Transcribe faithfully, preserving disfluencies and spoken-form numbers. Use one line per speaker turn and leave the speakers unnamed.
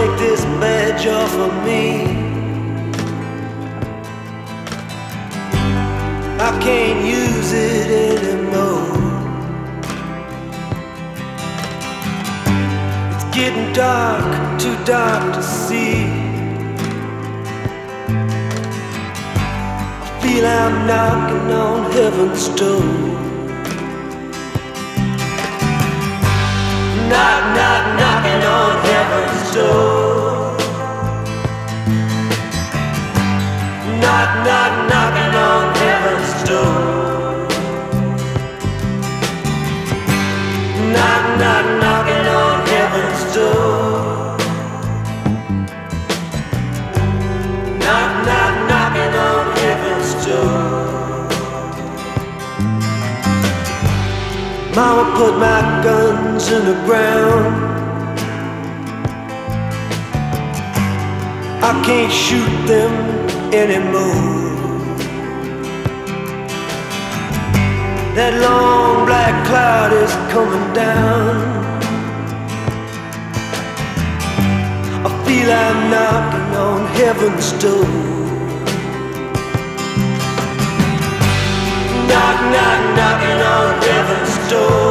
take this badge off of me. I can't use it anymore. It's getting dark, too dark to see. I feel I'm knocking on heaven's door. Knock, knock, knocking on heaven's door. Knock, knock, knocking on heaven's door. Knock, knock, knocking on heaven's door. Knock, knock, knocking on heaven's door. Mama put my guns in the ground. I can't shoot them anymore. That long black cloud is coming down. I feel I'm knocking on heaven's door. Knock, knock, knocking on heaven's door.